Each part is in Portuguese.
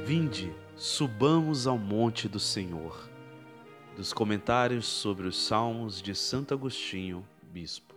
Vinde, subamos ao monte do Senhor. Dos comentários sobre os Salmos de Santo Agostinho, Bispo.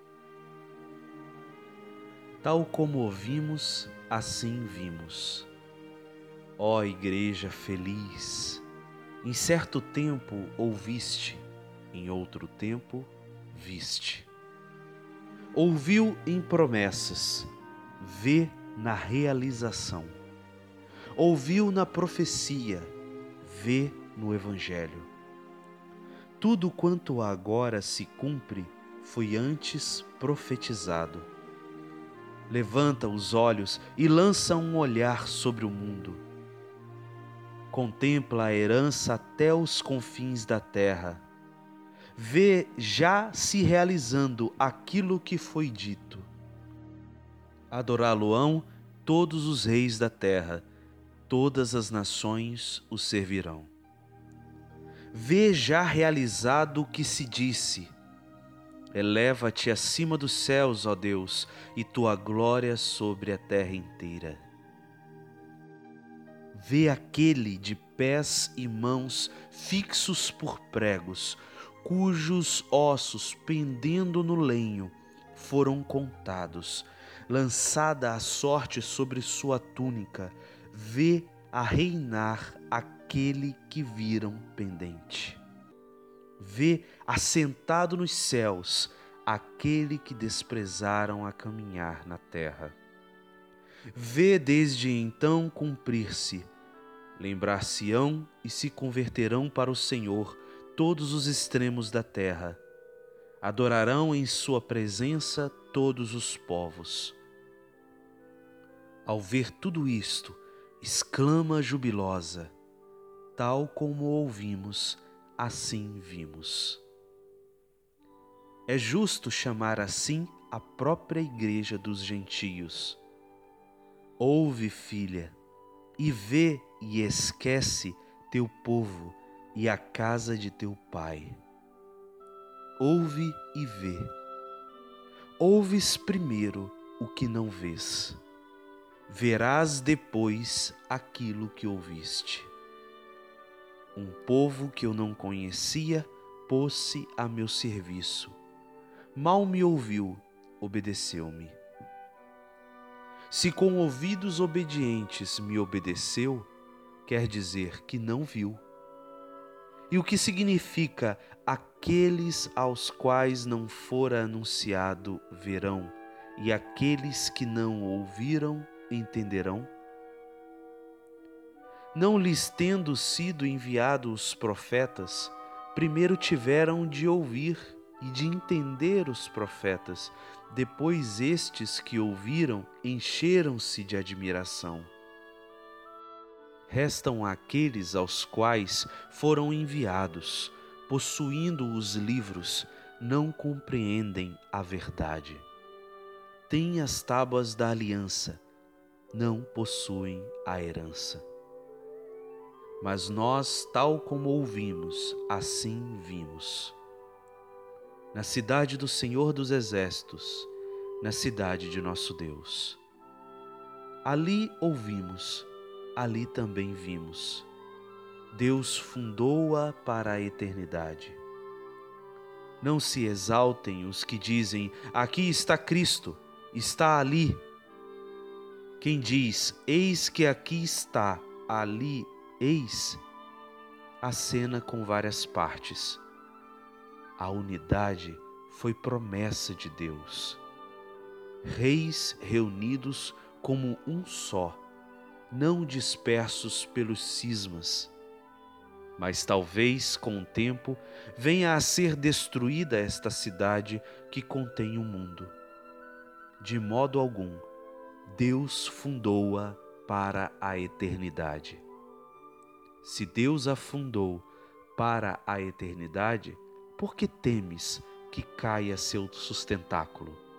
Tal como ouvimos, assim vimos. Ó Igreja feliz, em certo tempo ouviste, em outro tempo viste. Ouviu em promessas, vê na realização. Ouviu na profecia, vê no Evangelho. Tudo quanto agora se cumpre foi antes profetizado. Levanta os olhos e lança um olhar sobre o mundo. Contempla a herança até os confins da terra. Vê já se realizando aquilo que foi dito. Adorá-lo-ão todos os reis da terra, todas as nações o servirão. Vê já realizado o que se disse. Eleva-te acima dos céus, ó Deus, e tua glória sobre a terra inteira. Vê aquele de pés e mãos fixos por pregos, cujos ossos, pendendo no lenho, foram contados, lançada a sorte sobre sua túnica. Vê a reinar aquele que viram pendente. Vê assentado nos céus aquele que desprezaram a caminhar na terra. Vê desde então cumprir-se, lembrar-se-ão e se converterão para o Senhor todos os extremos da terra. Adorarão em sua presença todos os povos. Ao ver tudo isto, exclama jubilosa: tal como ouvimos, assim vimos. É justo chamar assim a própria igreja dos gentios. Ouve, filha, e vê e esquece teu povo e a casa de teu pai. Ouve e vê. Ouves primeiro o que não vês. Verás depois aquilo que ouviste. Um povo que eu não conhecia pôs-se a meu serviço. Mal me ouviu, obedeceu-me. Se com ouvidos obedientes me obedeceu, quer dizer que não viu. E o que significa aqueles aos quais não fora anunciado verão, e aqueles que não ouviram entenderão? Não lhes tendo sido enviados os profetas, primeiro tiveram de ouvir e de entender os profetas, depois estes que ouviram encheram-se de admiração. Restam aqueles aos quais foram enviados, possuindo os livros, não compreendem a verdade. Têm as tábuas da aliança, não possuem a herança. Mas nós, tal como ouvimos, assim vimos. Na cidade do Senhor dos Exércitos, na cidade de nosso Deus. Ali ouvimos, ali também vimos. Deus fundou-a para a eternidade. Não se exaltem os que dizem: aqui está Cristo, está ali. Quem diz: eis que aqui está, ali eis, acena com várias partes. A unidade foi promessa de Deus. Reis reunidos como um só, não dispersos pelos cismas. Mas talvez, com o tempo, venha a ser destruída esta cidade que contém o mundo. De modo algum, Deus fundou-a para a eternidade. Se Deus a fundou para a eternidade, por que temes que caia seu sustentáculo?